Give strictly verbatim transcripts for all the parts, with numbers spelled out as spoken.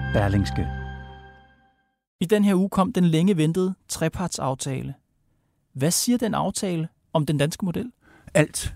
Berlingske. I den her uge kom den længe ventede trepartsaftale. Hvad siger den aftale om den danske model? Alt.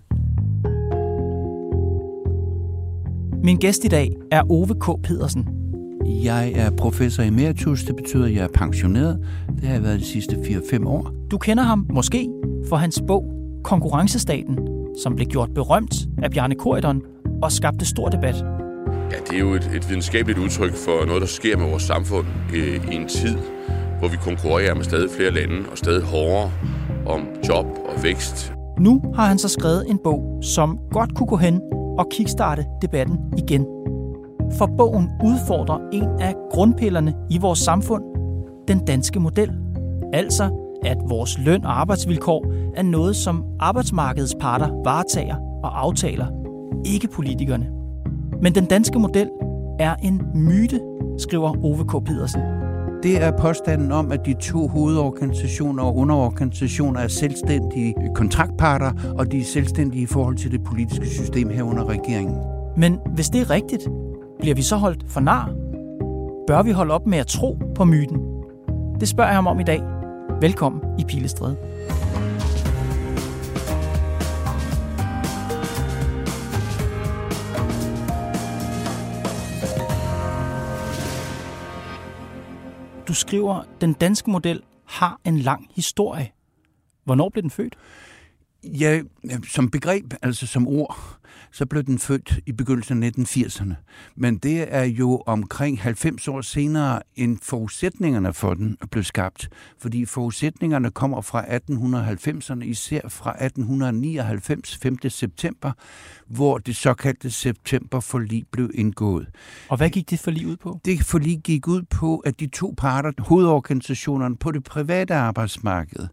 Min gæst i dag er Ove K. Pedersen. Jeg er professor emeritus, det betyder, at jeg er pensioneret. Det har jeg været de sidste fire fem år. Du kender ham måske for hans bog Konkurrencestaten, som blev gjort berømt af Bjarne Corydon og skabte stor debat. Ja, det er jo et, et videnskabeligt udtryk for noget, der sker med vores samfund øh, i en tid, hvor vi konkurrerer med stadig flere lande og stadig hårdere om job og vækst. Nu har han så skrevet en bog, som godt kunne gå hen og kickstarte debatten igen. For bogen udfordrer en af grundpillerne i vores samfund, den danske model. Altså, at vores løn- og arbejdsvilkår er noget, som arbejdsmarkedets parter varetager og aftaler, ikke politikerne. Men den danske model er en myte, skriver Ove K. Pedersen. Det er påstanden om, at de to hovedorganisationer og underorganisationer er selvstændige kontraktparter, og de er selvstændige i forhold til det politiske system herunder regeringen. Men hvis det er rigtigt, bliver vi så holdt for nar? Bør vi holde op med at tro på myten? Det spørger jeg ham om i dag. Velkommen i Pilestræde. Du skriver, at den danske model har en lang historie. Hvornår blev den født? Ja, som begreb, altså som ord, så blev den født i begyndelsen af nitten firserne. Men det er jo omkring halvfems år senere, end forudsætningerne for den blev skabt. Fordi forudsætningerne kommer fra atten halvfemserne, især fra atten nioghalvfems, femte september, hvor det såkaldte septemberforlig blev indgået. Og hvad gik det forlig ud på? Det forlig gik ud på, at de to parter, hovedorganisationerne på det private arbejdsmarked,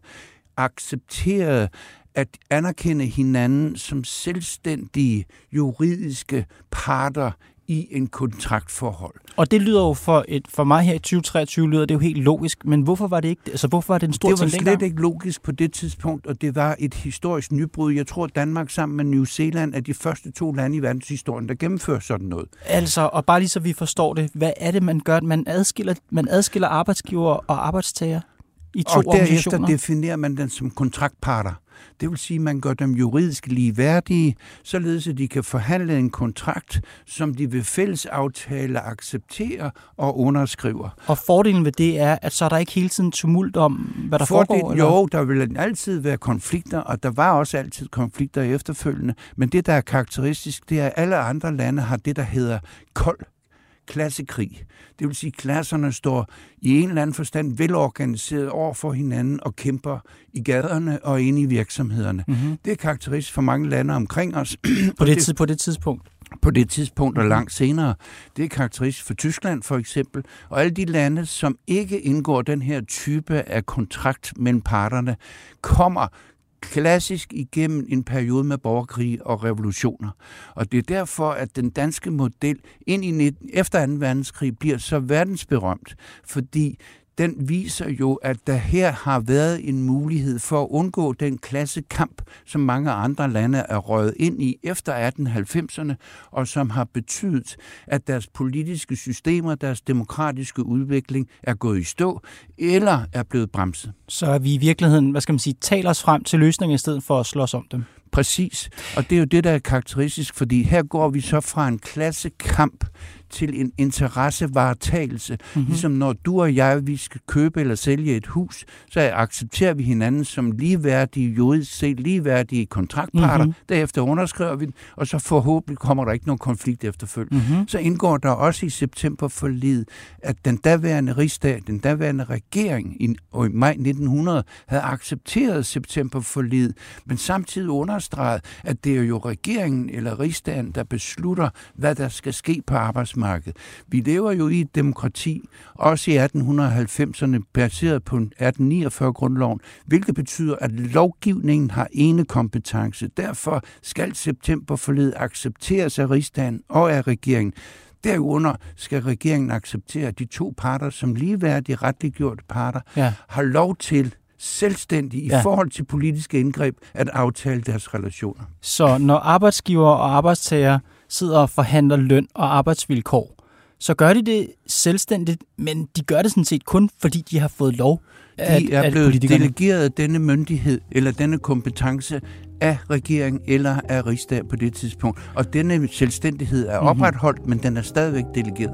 accepterede at anerkende hinanden som selvstændige juridiske parter i en kontraktforhold. Og det lyder jo for, et, for mig her i tyve treogtyve lyder det jo helt logisk, men hvorfor var det ikke, altså hvorfor var det en stor ting dengang? Det var slet dengang? ikke logisk på det tidspunkt, og det var et historisk nybrud. Jeg tror, at Danmark sammen med New Zealand er de første to lande i verdenshistorien, der gennemfører sådan noget. Altså, og bare lige så vi forstår det, hvad er det, man gør? Man adskiller, man adskiller arbejdsgiver og arbejdstager i to og organisationer? Og derefter definerer man den som kontraktparter. Det vil sige, at man gør dem juridisk ligeværdige, således at de kan forhandle en kontrakt, som de ved fælles aftale accepterer og underskriver. Og fordelen ved det er, at så er der ikke hele tiden tumult om, hvad der Fordel, foregår? Eller? Jo, der vil altid være konflikter, og der var også altid konflikter efterfølgende. Men det, der er karakteristisk, det er, at alle andre lande har det, der hedder kold klassekrig. Det vil sige, at klasserne står i en eller anden forstand velorganiseret over for hinanden og kæmper i gaderne og inde i virksomhederne. Mm-hmm. Det er karakteristisk for mange lande omkring os. På det, tid, på det tidspunkt? På det tidspunkt og langt senere. Det er karakteristisk for Tyskland for eksempel. Og alle de lande, som ikke indgår den her type af kontrakt mellem parterne, kommer klassisk igennem en periode med borgerkrig og revolutioner. Og det er derfor, at den danske model ind i nitten, efter anden verdenskrig bliver så verdensberømt, fordi den viser jo, at der her har været en mulighed for at undgå den klassekamp, som mange andre lande er røget ind i efter atten halvfemserne, og som har betydet, at deres politiske systemer, deres demokratiske udvikling er gået i stå, eller er blevet bremset. Så er vi i virkeligheden, hvad skal man sige, taler os frem til løsninger i stedet for at slås om dem. Præcis. Og det er jo det, der er karakteristisk, fordi her går vi så fra en klassekamp til en interessevaretagelse. Mm-hmm. Ligesom når du og jeg, vi skal købe eller sælge et hus, så accepterer vi hinanden som ligeværdige, juridisk set ligeværdige kontraktparter. Mm-hmm. Derefter underskriver vi den, og så forhåbentlig kommer der ikke nogen konflikt efterfølgende. Mm-hmm. Så indgår der også i septemberforliget, at den daværende rigsdag, den daværende regering i, i maj nitten hundrede havde accepteret septemberforliget, men samtidig understreget, at det er jo regeringen eller rigsdagen, der beslutter, hvad der skal ske på arbejdsmarkedet. Vi lever jo i et demokrati, også i atten halvfemserne, baseret på atten niogfyrre-grundloven, hvilket betyder, at lovgivningen har ene kompetence. Derfor skal septemberforliget accepteres af rigsdagen og af regeringen. Derunder skal regeringen acceptere, at de to parter, som ligeværdige retliggjorte parter, ja. har lov til selvstændige i ja. forhold til politiske indgreb at aftale deres relationer. Så når arbejdsgiver og arbejdstager sidder og forhandler løn og arbejdsvilkår, så gør de det selvstændigt, men de gør det sådan set kun, fordi de har fået lov. De at, er at blevet delegeret denne myndighed eller denne kompetence af regering eller af rigsdag på det tidspunkt. Og denne selvstændighed er opretholdt, mm-hmm. men den er stadigvæk delegeret.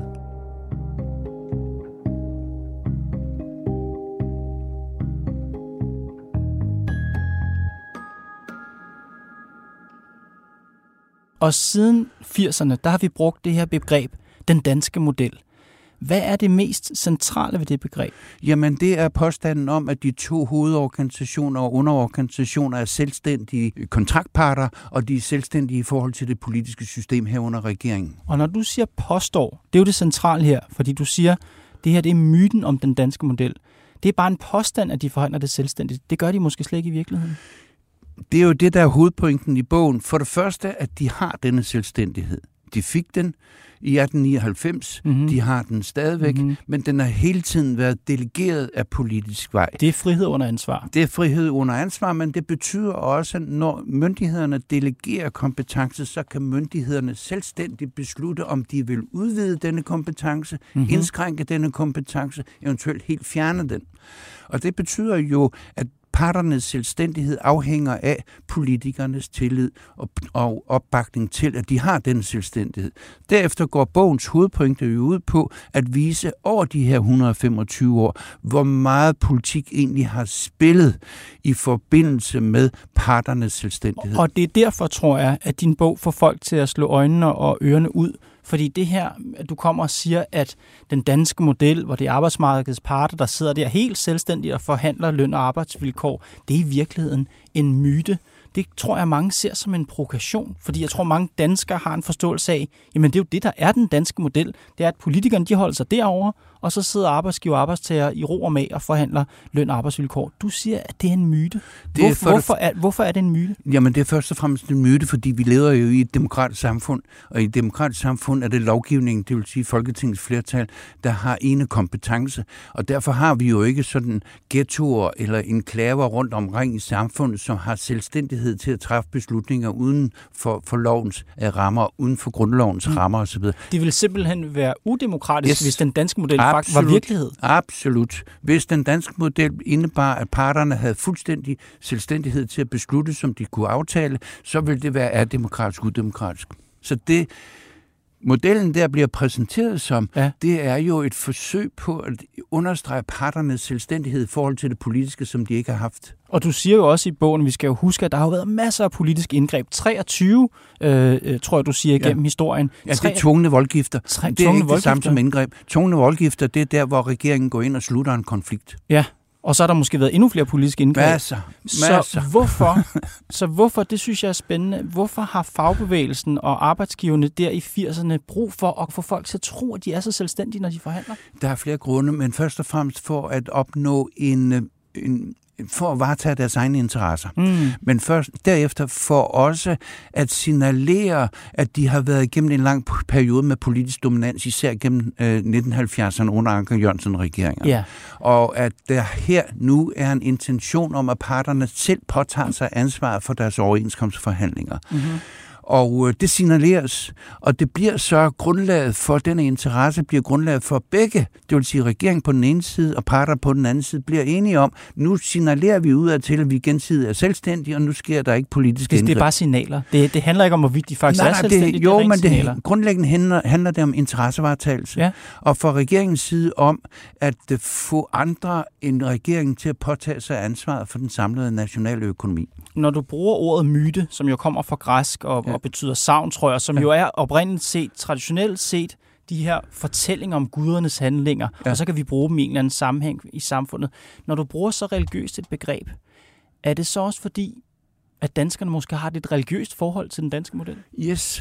Og siden firserne, der har vi brugt det her begreb, den danske model. Hvad er det mest centrale ved det begreb? Jamen, det er påstanden om, at de to hovedorganisationer og underorganisationer er selvstændige kontraktparter, og de er selvstændige i forhold til det politiske system herunder regeringen. Og når du siger påstår, det er jo det centrale her, fordi du siger, det her det er myten om den danske model. Det er bare en påstand, at de forhandler det selvstændigt. Det gør de måske slet ikke i virkeligheden. Det er jo det, der er hovedpointen i bogen. For det første, at de har denne selvstændighed. De fik den i atten nioghalvfems, mm-hmm. de har den stadigvæk, mm-hmm. men den har hele tiden været delegeret af politisk vej. Det er frihed under ansvar. Det er frihed under ansvar, men det betyder også, at når myndighederne delegerer kompetence, så kan myndighederne selvstændigt beslutte, om de vil udvide denne kompetence, mm-hmm. indskrænke denne kompetence, eventuelt helt fjerne den. Og det betyder jo, at parternes selvstændighed afhænger af politikernes tillid og, og opbakning til, at de har den selvstændighed. Derefter går bogens hovedpointe jo ud på at vise over de her et hundrede og femogtyve år, hvor meget politik egentlig har spillet i forbindelse med parternes selvstændighed. Og det er derfor, tror jeg, at din bog får folk til at slå øjnene og ørerne ud. Fordi det her, at du kommer og siger, at den danske model, hvor det er arbejdsmarkedets parter, der sidder der helt selvstændigt og forhandler løn- og arbejdsvilkår, det er i virkeligheden en myte. Det tror jeg, mange ser som en provokation, fordi jeg tror, mange danskere har en forståelse af, jamen det er jo det, der er den danske model. Det er, at politikerne de holder sig derovre, og så sidder arbejdsgiver og arbejdstager i ro og mag og forhandler løn- og arbejdsvilkår. Du siger, at det er en myte. Det er Hvor, hvorfor, er, hvorfor er det en myte? Jamen det er først og fremmest en myte, fordi vi lever jo i et demokratisk samfund, og i et demokratisk samfund er det lovgivningen, det vil sige Folketingets flertal, der har ene kompetence, og derfor har vi jo ikke sådan ghettoer eller enklaver rundt omkring i samfundet, som har selvstændighed til at træffe beslutninger uden for, for lovens rammer, uden for grundlovens mm. rammer osv. Det vil simpelthen være udemokratisk, yes. hvis den danske model Absolut. faktisk var virkelighed. Absolut. Hvis den danske model indebar, at parterne havde fuldstændig selvstændighed til at beslutte, som de kunne aftale, så ville det være ademokratisk, udemokratisk. Så det, modellen der bliver præsenteret som, ja. det er jo et forsøg på at understrege parternes selvstændighed i forhold til det politiske, som de ikke har haft. Og du siger jo også i bogen, vi skal jo huske, at der har været masser af politiske indgreb. treogtyve, øh, tror jeg, du siger igennem ja. historien. Ja, det er tvungne voldgifter. Tre, det er ikke det samme som indgreb. Tvungne voldgifter, det er der, hvor regeringen går ind og slutter en konflikt. Ja, og så har der måske været endnu flere politiske indgreb. Masser, masser. Så hvorfor, så hvorfor, det synes jeg er spændende, hvorfor har fagbevægelsen og arbejdsgiverne der i firserne brug for at få folk til at tro, at de er så selvstændige, når de forhandler? Der er flere grunde, men først og fremmest for at opnå en, en for at varetage deres egne interesser. Mm. Men først derefter for også at signalere, at de har været igennem en lang periode med politisk dominans, især gennem øh, nitten halvfjerdserne under Anker Jørgensen-regeringer. Yeah. Og at der her nu er en intention om, at parterne selv påtager sig ansvaret for deres overenskomstforhandlinger. Mm-hmm. Og det signaleres, og det bliver så grundlaget for, denne interesse bliver grundlaget for begge, det vil sige regeringen på den ene side og parter på den anden side, bliver enige om, nu signalerer vi udad til, at vi gensidigt er selvstændige, og nu sker der ikke politiske indgreb. Det er bare signaler. Det, det handler ikke om, hvorvidt de faktisk nej, er selvstændige. Det, jo, det er men signaler. Det, grundlæggende handler, handler det om interessevaretagelse. Ja. Og fra regeringens side om at få andre end regeringen til at påtage sig ansvaret for den samlede nationale økonomi. Når du bruger ordet myte, som jo kommer fra græsk og, ja. og betyder sagn, tror jeg, som ja. jo er oprindeligt set, traditionelt set, de her fortællinger om gudernes handlinger, ja. og så kan vi bruge dem i en eller anden sammenhæng i samfundet. Når du bruger så religiøst et begreb, er det så også fordi, at danskerne måske har et religiøst forhold til den danske model? Yes.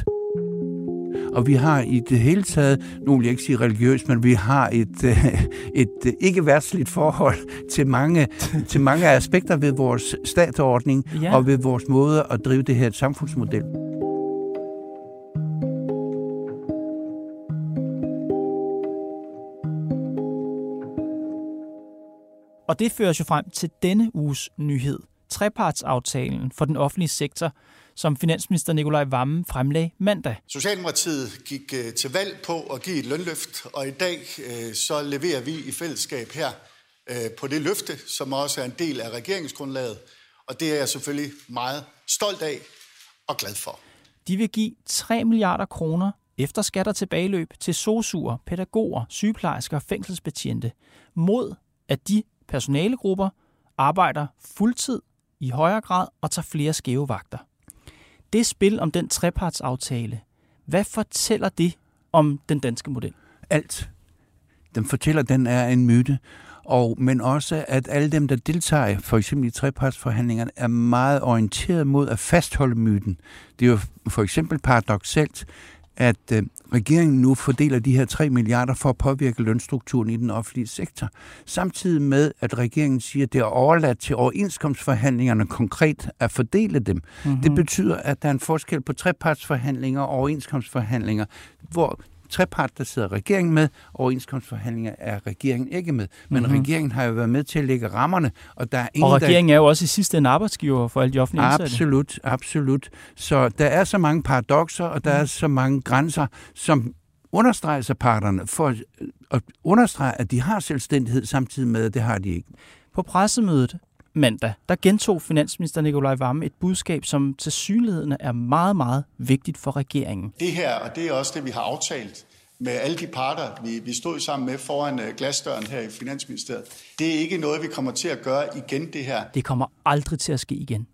Og vi har i det hele taget, nu vil jeg ikke sige religiøst, men vi har et, et ikke-værtsligt forhold til mange, til mange aspekter ved vores statsordning ja. og ved vores måde at drive det her samfundsmodel. Og det fører jo frem til denne uges nyhed. Trepartsaftalen for den offentlige sektor, som finansminister Nicolai Wammen fremlagde mandag. Socialdemokratiet gik til valg på at give et lønløft, og i dag så leverer vi i fællesskab her på det løfte, som også er en del af regeringsgrundlaget, og det er jeg selvfølgelig meget stolt af og glad for. De vil give tre milliarder kroner efter skat og tilbageløb til sosuer, pædagoger, sygeplejersker og fængselsbetjente, mod at de personalegrupper arbejder fuldtid i højere grad og tager flere skæve vagter. Det spil om den trepartsaftale, hvad fortæller det om den danske model? Alt. Den fortæller, at den er en myte. Og, men også, at alle dem, der deltager, for eksempel i trepartsforhandlingerne, er meget orienteret mod at fastholde myten. Det er jo for eksempel paradoksalt, at øh, regeringen nu fordeler de her tre milliarder for at påvirke lønstrukturen i den offentlige sektor. Samtidig med, at regeringen siger, at det er overladt til overenskomstforhandlingerne konkret at fordele dem. Mm-hmm. Det betyder, at der er en forskel på trepartsforhandlinger og overenskomstforhandlinger, hvor trepart, der sidder regeringen med, overenskomstforhandlinger er regeringen ikke med. Men mm-hmm. regeringen har jo været med til at lægge rammerne. Og, der er ingen, og regeringen der... er jo også i sidste ende arbejdsgiver for alle de offentlige ansatte. Absolut, absolut. Så der er så mange paradokser, og der mm. er så mange grænser, som understreger sig parterne for at understrege, at de har selvstændighed samtidig med, at det har de ikke. På pressemødet mandag, der gentog finansminister Nicolai Wammen et budskab, som til synligheden er meget, meget vigtigt for regeringen. Det her, og det er også det, vi har aftalt med alle de parter, vi, vi stod sammen med foran glasdøren her i Finansministeriet. Det er ikke noget, vi kommer til at gøre igen, det her. Det kommer aldrig til at ske igen.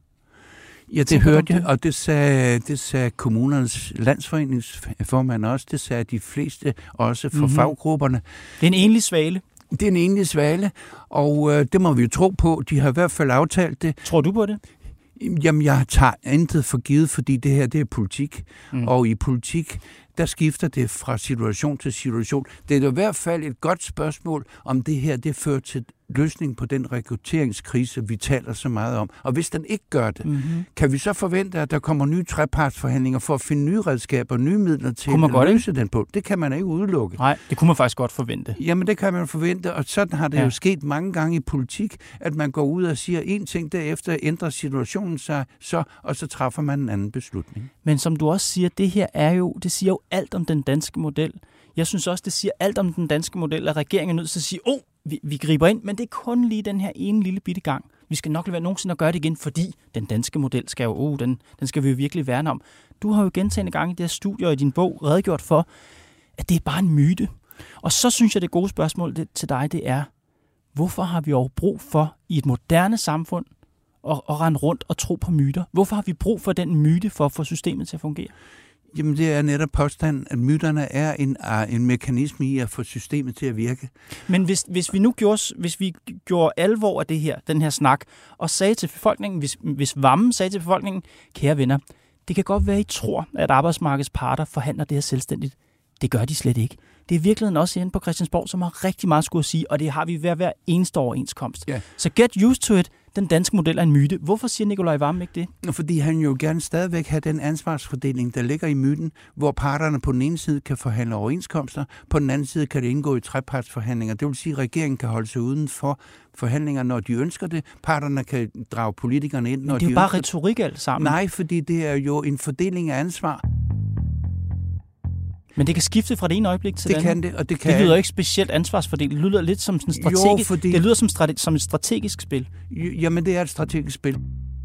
Ja, det hørte jeg, og det sagde, det sagde kommunernes landsforeningsformand også. Det sagde de fleste også fra mm-hmm. faggrupperne. Det er en enlig svale. Det er en enlig svale, og øh, det må vi jo tro på. De har i hvert fald aftalt det. Tror du på det? Jamen, jeg tager intet for givet, fordi det her, det er politik. Mm. Og i politik, der skifter det fra situation til situation. Det er i hvert fald et godt spørgsmål, om det her, det fører til løsning på den rekrutteringskrise, vi taler så meget om. Og hvis den ikke gør det, mm-hmm. kan vi så forvente, at der kommer nye trepartsforhandlinger for at finde nye redskaber, nye midler til at løse den på? Det kan man ikke udelukke. Nej, det kunne man faktisk godt forvente. Jamen, det kan man forvente, og sådan har det ja. jo sket mange gange i politik, at man går ud og siger en ting, derefter ændrer situationen sig, så, og så træffer man en anden beslutning. Men som du også siger, det her er jo, det siger jo alt om den danske model. Jeg synes også, det siger alt om den danske model, at regeringen er nødt til at sige, åh, oh, vi, vi griber ind, men det er kun lige den her ene lille bitte gang. Vi skal nok lade være nogensinde at gøre det igen, fordi den danske model skal jo, oh, den, den skal vi jo virkelig værne om. Du har jo gentagne gange i det her studie og i din bog redegjort for, at det er bare en myte. Og så synes jeg, det gode spørgsmål det, til dig, det er, hvorfor har vi overhovedet brug for i et moderne samfund at, at rende rundt og tro på myter? Hvorfor har vi brug for den myte for at få systemet til at fungere? Jamen, det er netop påstanden, at myterne er en, en mekanisme i at få systemet til at virke. Men hvis, hvis vi nu gjorde, hvis vi gjorde alvor af det her, den her snak, og sagde til befolkningen, hvis, hvis Wammen sagde til befolkningen, kære venner, det kan godt være, I tror, at arbejdsmarkedets parter forhandler det her selvstændigt. Det gør de slet ikke. Det er i virkeligheden også inde på Christiansborg, som har rigtig meget skulle at sige, og det har vi ved hver eneste overenskomst. Yeah. Så get used to it. Den danske model er en myte. Hvorfor siger Nicolai Wammen ikke det? Fordi han jo gerne stadigvæk have den ansvarsfordeling, der ligger i myten, hvor parterne på den ene side kan forhandle overenskomster, på den anden side kan det indgå i trepartsforhandlinger. Det vil sige, at regeringen kan holde sig uden for forhandlinger, når de ønsker det. Parterne kan drage politikerne ind, når de ønsker det. Det er jo bare retorik alt sammen. Nej, fordi det er jo en fordeling af ansvar. Men det kan skifte fra det ene øjeblik til det andet. Kan det, og det kan... Det lyder ikke specielt ansvarsfordelt. Det lyder lidt som sådan strategisk. Jo, fordi... Det lyder som, strate... som et strategisk spil. Jamen, det er et strategisk spil.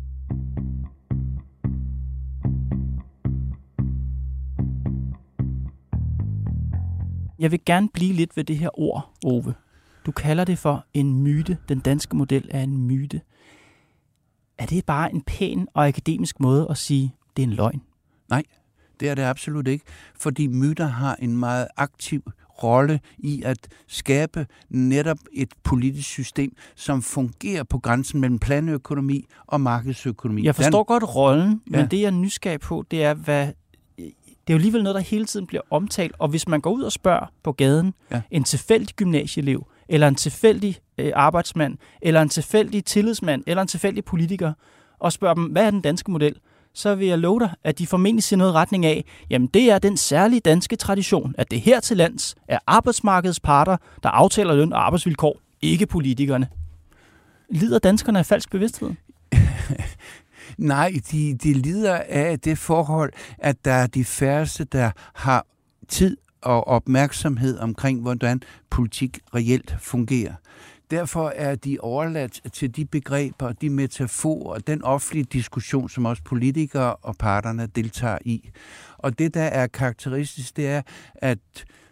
Jeg vil gerne blive lidt ved det her ord, Ove. Du kalder det for en myte. Den danske model er en myte. Er det bare en pæn og akademisk måde at sige, det er en løgn? Nej. Det er det absolut ikke, fordi myter har en meget aktiv rolle i at skabe netop et politisk system, som fungerer på grænsen mellem planøkonomi og markedsøkonomi. Jeg forstår Den... godt rollen, men ja. det jeg er nysgerrig på, det er, hvad... det er jo alligevel noget, der hele tiden bliver omtalt, og hvis man går ud og spørger på gaden, ja. en tilfældig gymnasieelev, eller en tilfældig øh, arbejdsmand, eller en tilfældig tillidsmand, eller en tilfældig politiker, og spørger dem, hvad er den danske model? Så vil jeg love dig, at de formentlig siger noget i retning af, jamen det er den særlige danske tradition, at det her til lands er arbejdsmarkedets parter, der aftaler løn og arbejdsvilkår, ikke politikerne. Lider danskerne af falsk bevidsthed? Nej, de, de lider af det forhold, at der er de færreste, der har tid og opmærksomhed omkring, hvordan politik reelt fungerer. Derfor er de overladt til de begreber, de metaforer og den offentlige diskussion, som også politikere og parterne deltager i. Og det, der er karakteristisk, det er, at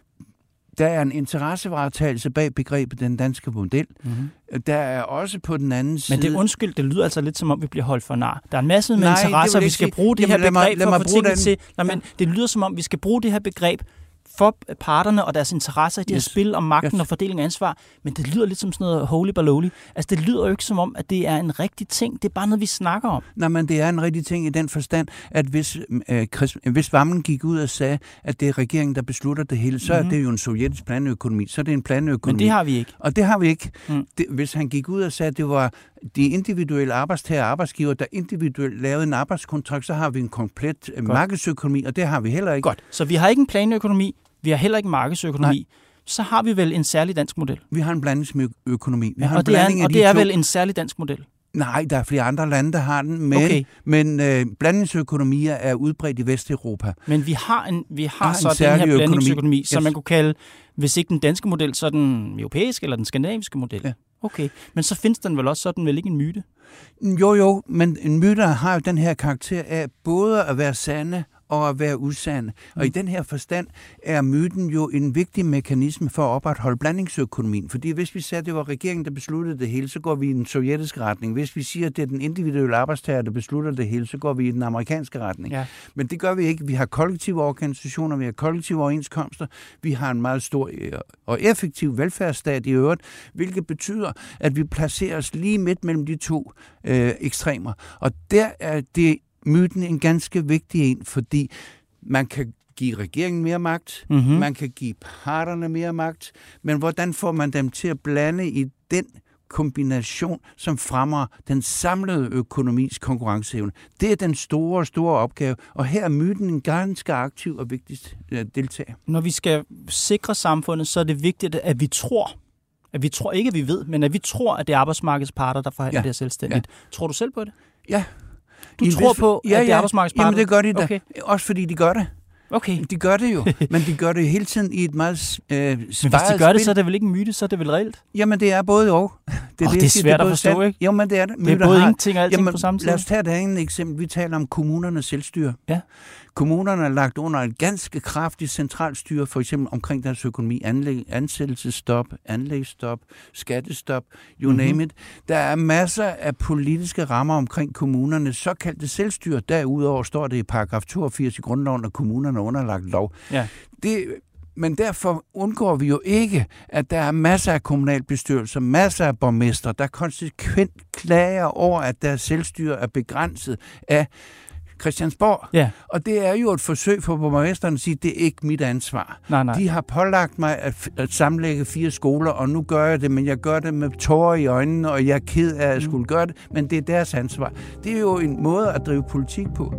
der er en interessevaretagelse bag begrebet den danske model. Mm-hmm. Der er også på den anden side... Men det er undskyld, det lyder altså lidt som om, vi bliver holdt for nar. Der er en masse med Nej, interesser, vi skal sige. bruge det Jamen, her begreb mig, for at få tingene til... Nej, men det lyder som om, vi skal bruge det her begreb for parterne og deres interesser i det yes. her spil om magten yes. og fordeling af ansvar, men det lyder lidt som sådan noget holy baloney. Altså, det lyder jo ikke som om, at det er en rigtig ting. Det er bare noget, vi snakker om. Nej, men det er en rigtig ting i den forstand, at hvis, øh, Chris, hvis Vammen gik ud og sagde, at det er regeringen, der beslutter det hele, så mm-hmm. er det jo en sovjetisk planøkonomi. Så er det en planøkonomi. Men det har vi ikke. Og det har vi ikke. Mm. Det, hvis han gik ud og sagde, at det var de individuelle arbejdstager og arbejdsgiver, der individuelt lavede en arbejdskontrakt, så har vi en komplet Godt. markedsøkonomi, og det har vi heller ikke. Godt. Så vi har ikke en planøkonomi. Vi har heller ikke markedsøkonomi. Nej. Så har vi vel en særlig dansk model? Vi har en blandingsøkonomi. Vi har og en det er, af og de det er to. vel en særlig dansk model? Nej, der er flere andre lande, der har den, men, okay. men øh, blandingsøkonomier er udbredt i Vesteuropa. Men vi har, en, vi har så den her blandingsøkonomi, yes. som man kunne kalde, hvis ikke den danske model, så den europæiske eller den skandinaviske model. Ja. Okay, men så findes den vel også sådan vel ikke en myte? Jo, jo, men en myte har jo den her karakter af både at være sande og at være usande. Og mm. i den her forstand er myten jo en vigtig mekanisme for at opretholde blandingsøkonomien. Fordi hvis vi siger, at det var regeringen, der besluttede det hele, så går vi i den sovjetiske retning. Hvis vi siger, at det er den individuelle arbejdstager, der beslutter det hele, så går vi i den amerikanske retning. Ja. Men det gør vi ikke. Vi har kollektive organisationer, vi har kollektive overenskomster, vi har en meget stor og effektiv velfærdsstat i øvrigt, hvilket betyder, at vi placerer os lige midt mellem de to øh, ekstremer. Og der er det myten en ganske vigtig en, fordi man kan give regeringen mere magt, mm-hmm. man kan give parterne mere magt, men hvordan får man dem til at blande i den kombination, som fremmer den samlede økonomis konkurrenceevne? Det er den store, store opgave, og her er myten en ganske aktiv og vigtig deltager. Når vi skal sikre samfundet, så er det vigtigt, at vi tror, at vi tror ikke, at vi ved, men at vi tror, at det er arbejdsmarkedets parter, der forhandler ja. det her selvstændigt. Ja. Tror du selv på det? Ja. Du I tror vis... på, at ja, ja. det er arbejdsmarkedsparter? Jamen, det gør de da. Okay. Også fordi de gør det. Okay. De gør det jo, men de gør det hele tiden i et meget øh, Men hvis de gør spil. det, så er det vel ikke en myte, så er det vel reelt? Jamen, det er både og. Det er, oh, det, det er svært det er at forstå, ikke? Jo, men det er det. Det er både ingenting og alting Jamen, på samme tid. Lad os tage et andet eksempel. Vi taler om kommunernes selvstyre. Ja. Kommunerne er lagt under et ganske kraftigt centralstyre, for eksempel omkring deres økonomi, anlæg, ansættelsesstop, anlægsstop, skattestop, you mm-hmm. name it. Der er masser af politiske rammer omkring kommunernes såkaldte selvstyre. Derudover står det i paragraf toogfirs i grundloven, at kommunerne er underlagt lov. Ja. Det Men derfor undgår vi jo ikke, at der er masser af kommunalbestyrelser, masser af borgmestre, der konsekvent klager over, at deres selvstyre er begrænset af Christiansborg. Ja. Og det er jo et forsøg for borgmesteren at sige, at det er ikke mit ansvar. Nej, nej. De har pålagt mig at, at sammenlægge fire skoler, og nu gør jeg det, men jeg gør det med tårer i øjnene, og jeg er ked af at skulle gøre det, men det er deres ansvar. Det er jo en måde at drive politik på.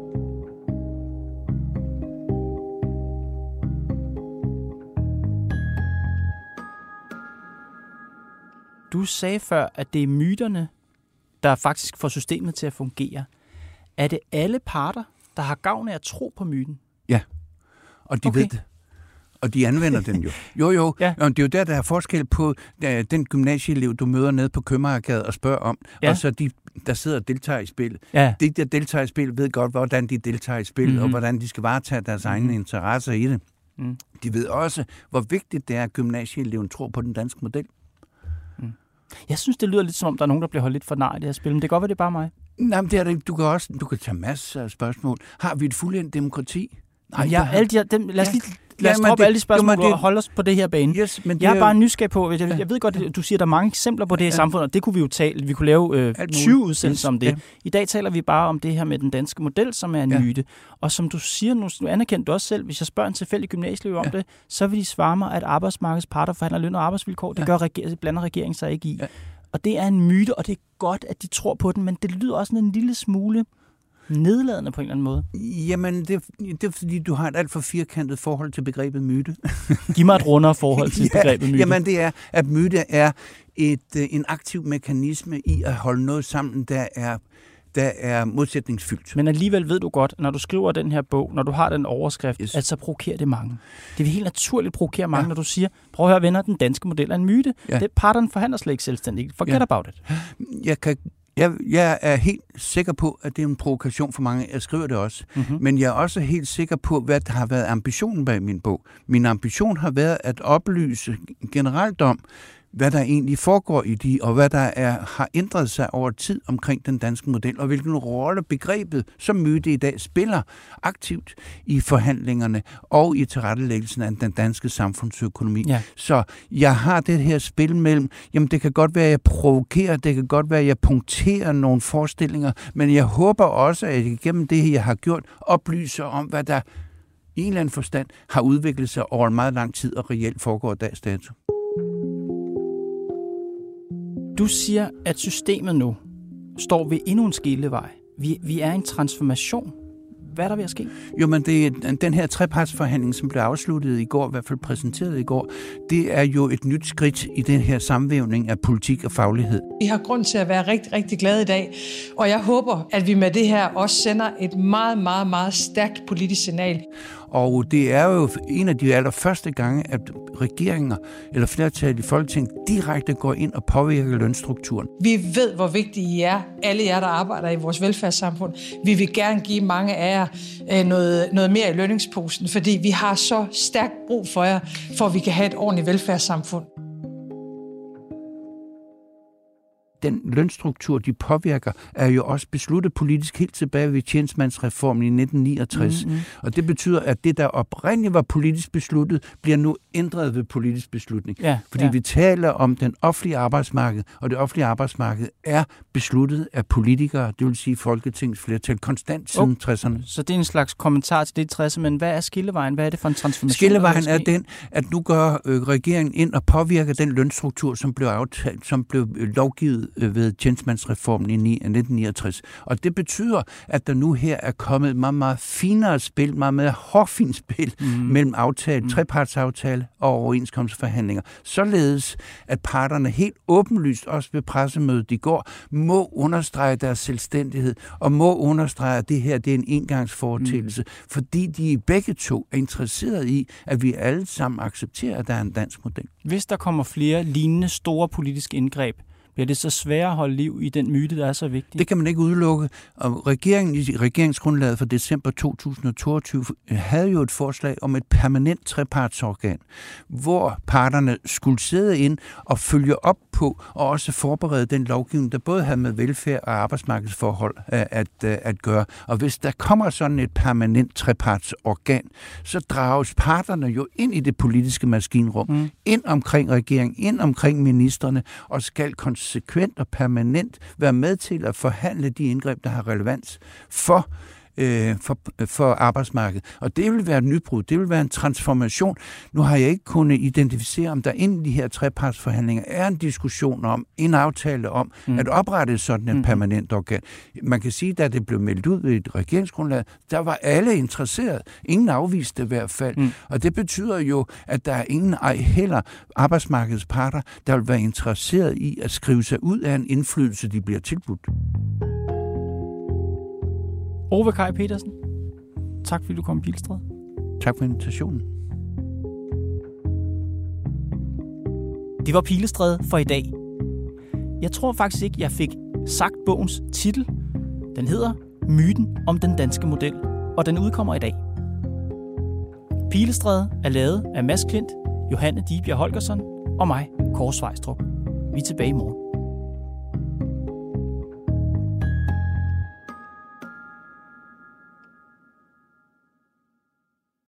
Du sagde før, at det er myterne, der faktisk får systemet til at fungere. Er det alle parter, der har gavn af at tro på myten? Ja, og de okay. ved det. Og de anvender den jo. Jo, jo. Ja. Og det er jo der, der er forskel på uh, den gymnasieelev, du møder nede på Købmagergade og spørger om, ja. og så de, der sidder og deltager i spil. Ja. De, der deltager i spil, ved godt, hvordan de deltager i spil, mm-hmm. og hvordan de skal varetage deres mm-hmm. egne interesser i det. Mm. De ved også, hvor vigtigt det er, at gymnasieeleven tror på den danske model. Mm. Jeg synes, det lyder lidt som om, der er nogen, der bliver holdt lidt for nar i det her spil, men det kan godt være, det er bare mig. Nej, men det er det. Du kan også du kan tage masser af spørgsmål. Har vi et fuldendt demokrati? Nej, ja, alle de her, dem, lad os lige lad os ja, droppe alle de spørgsmål jo, det, og holde os på det her bane. Yes, men jeg er bare nysgerrig på, jeg, jeg ved godt, du siger, der er mange eksempler på det her ja. samfund, og det kunne vi jo tale. Vi kunne lave øh, tyve udsendelser om det. Ja. I dag taler vi bare om det her med den danske model, som er en ja. myte. Og som du siger, nu, nu anerkender du også selv, hvis jeg spørger en tilfældig gymnasieelev om ja. det, så vil de svare mig, at arbejdsmarkedets parter forhandler løn og arbejdsvilkår. Det ja. gør reger- blander regeringen sig ikke i. Ja. Og det er en myte, og det er godt, at de tror på den, men det lyder også en lille smule nedladende på en eller anden måde. Jamen, det, det er fordi, du har et alt for firkantet forhold til begrebet myte. Giv mig et rundere forhold til ja, begrebet myte. Jamen, det er, at myte er et, en aktiv mekanisme i at holde noget sammen, der er der er modsætningsfyldt. Men alligevel ved du godt, når du skriver den her bog, når du har den overskrift, yes. at så provokerer det mange. Det vil helt naturligt provokere mange, ja. Når du siger, prøv at høre venner, den danske model er en myte. Ja. Det parterne forhandler slet ikke selvstændigt. Forget ja. about it. Jeg kan Jeg, jeg er helt sikker på, at det er en provokation for mange. Jeg skriver det også. Mm-hmm. Men jeg er også helt sikker på, hvad der har været ambitionen bag min bog. Min ambition har været at oplyse generelt om, hvad der egentlig foregår i de, og hvad der er, har ændret sig over tid omkring den danske model, og hvilken rolle begrebet som myte i dag spiller aktivt i forhandlingerne og i tilrettelæggelsen af den danske samfundsøkonomi. Ja. Så jeg har det her spil mellem, jamen det kan godt være, at jeg provokerer, det kan godt være, at jeg punkterer nogle forestillinger, men jeg håber også, at jeg gennem det, jeg har gjort, oplyser om, hvad der i en eller anden forstand har udviklet sig over en meget lang tid og reelt foregår dags dato. Du siger, at systemet nu står ved endnu en skillevej. Vi, vi er i en transformation. Hvad er der ved at ske? Jo, men det, den her trepartsforhandling, som blev afsluttet i går, i hvert fald præsenteret i går, det er jo et nyt skridt i den her sammenvævning af politik og faglighed. Vi har grund til at være rigtig, rigtig glade i dag, og jeg håber, at vi med det her også sender et meget, meget, meget stærkt politisk signal. Og det er jo en af de allerførste gange, at regeringer eller flertal i Folketinget direkte går ind og påvirker lønstrukturen. Vi ved, hvor vigtige I er, alle jer, der arbejder i vores velfærdssamfund. Vi vil gerne give mange af jer øh, noget, noget mere i lønningsposen, fordi vi har så stærkt brug for jer, for at vi kan have et ordentligt velfærdssamfund. Den lønstruktur, de påvirker, er jo også besluttet politisk helt tilbage ved tjenestemandsreformen i nitten niogtres. Mm-hmm. Og det betyder, at det, der oprindeligt var politisk besluttet, bliver nu ændret ved politisk beslutning. Ja, Fordi ja. vi taler om den offentlige arbejdsmarked, og det offentlige arbejdsmarked er besluttet af politikere, det vil sige Folketingets flertal, konstant siden oh. tresserne. Så det er en slags kommentar til det i tresserne, men hvad er skillevejen? Hvad er det for en transformation? Skillevejen er den, at nu går øh, regeringen ind og påvirker den lønstruktur, som blev aftalt, som blev øh, lovgivet ved tjenestemandsreformen i nitten niogtres. Og det betyder, at der nu her er kommet et meget, meget finere spil, meget mere hårfint spil mm. mellem aftale, mm. trepartsaftale og overenskomstforhandlinger. Således, at parterne helt åbenlyst, også ved pressemødet i går, må understrege deres selvstændighed og må understrege, at det her det er en engangsforetægelse, mm. fordi de begge to er interesseret i, at vi alle sammen accepterer, at der er en dansk model. Hvis der kommer flere lignende store politiske indgreb, bliver det så sværere at holde liv i den myte, der er så vigtig? Det kan man ikke udelukke. Og regeringen i regeringsgrundlaget for december to tusind og toogtyve havde jo et forslag om et permanent trepartsorgan, hvor parterne skulle sidde ind og følge op på og også forberede den lovgivning, der både har med velfærd og arbejdsmarkedsforhold at, at, at gøre. Og hvis der kommer sådan et permanent trepartsorgan, så drages parterne jo ind i det politiske maskinrum, mm. ind omkring regeringen, ind omkring ministerne, og skal konsekvent og permanent være med til at forhandle de indgreb, der har relevans for, øh, for, for arbejdsmarkedet. Og det vil være et nybrud, det vil være en transformation. Nu har jeg ikke kunnet identificere, om der inden de her trepartsforhandlinger er en diskussion om, en aftale om, mm. at oprette sådan en permanent organ. Man kan sige, da det blev meldt ud i et regeringsgrundlag, der var alle interesseret. Ingen afviste i hvert fald. Mm. Og det betyder jo, at der er ingen ej heller arbejdsmarkedets parter, der vil være interesseret i at skrive sig ud af en indflydelse, de bliver tilbudt. Ove Kaj Petersen, tak fordi du kom i Pilestræde. Tak for invitationen. Det var Pilestræde for i dag. Jeg tror faktisk ikke, jeg fik sagt bogens titel. Den hedder Myten om den danske model, og den udkommer i dag. Pilestræde er lavet af Mads Klint, Johanne Dibjerg Holgersson og mig, Kåre Svejstrup. Vi er tilbage i morgen.